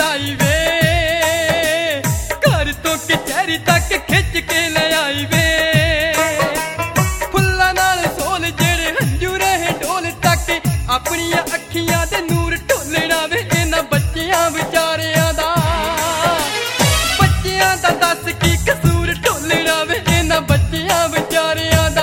आई वे, घर तो कचहरी तक खिच के ले आई वे। फुल्लां नाल सोल जेड़े हंजू रहे डोल तक अपनियां अखियां दे नूर ढोलना वे इन्हां बच्चियां विचारियां दा। बच्चियां दा दस की कसूर ढोलना वे इन्हां बच्चियां विचारियां दा।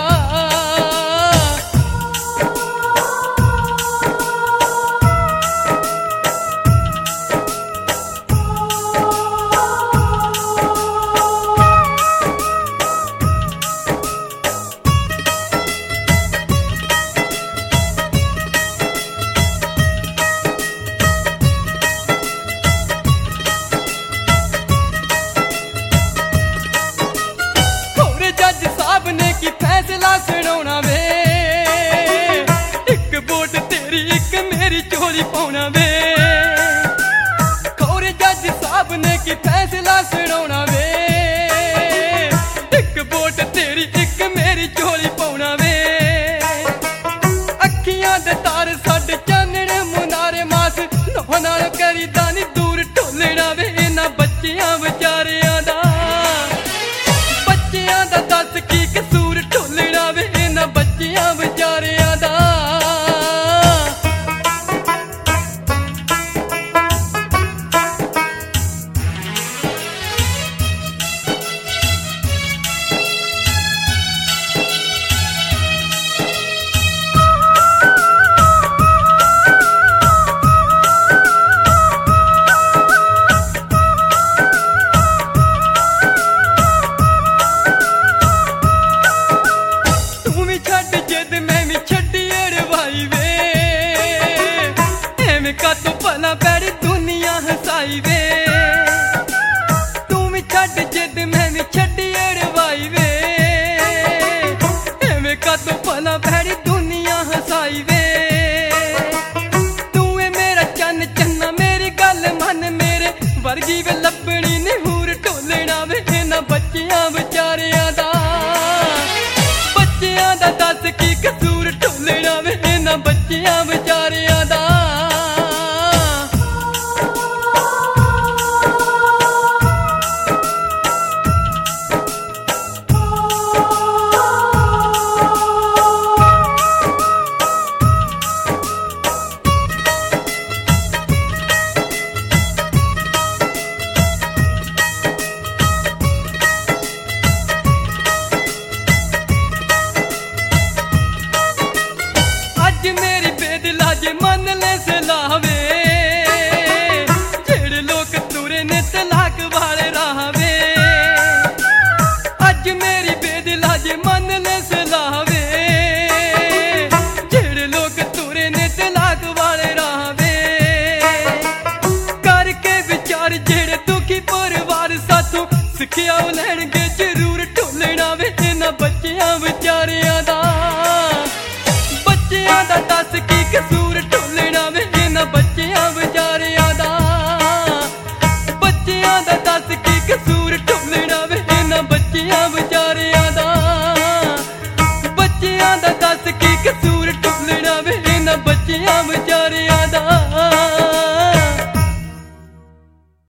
ने की फैसला सुनाना वे, एक वोट तेरी एक मेरी चोली पाउना वे। खौरे जज साहब ने की फैसला सुनाना वे, एक वोट तेरी एक मेरी चोली पाउना वे। अखियां दे तार साडे चानने मुनारे मास नौ नाल करी दानी दूर ढोलना वे इन्हां बच्चियां विचारियां दा। बच्चियां दा दस की कसूर ढोलना वे इन्हां बच्चियां विचारियां दा। तो भला पैड़ी दुनिया हसाई वे, तू भी छड्ड जिद मैं भी छड्डी अड़वाई वे। एवें का तो भला पैड़ी दुनिया हसाई वे। तू है मेरा चन्न चन्ना मेरी गल मन मेरे वर्गी वे लब्बनी ने हूर ढोलना वे इन्हां बच्चियां विचारियां दा। बच्चियां दा दस की कसूर ढोलना वे इन्हां बच्चियां विचारियां दा। मेरी बेदिला जे मन ले सलावे, जेड़े लोग तुरे ने तलाक वाले रावे। अज मेरी बेदिला जे मन ले सलावे, जेड़े लोग तुरे ने तलाक वाले रावे। करके विचार जेड़े दुखी परिवार साथों सिक्ख्या लैणगे जरूर ढोलना वे इन्हां बच्चियां विचारियां दा। बच्चियां दा दस की कसूर ढोलना वे इन्हां बच्चियां विचारियां दा। बच्चियां दा दस की कसूर ढोलना वे इन्हां बच्चियां विचारियां दा। बच्चियां दा दस की कसूर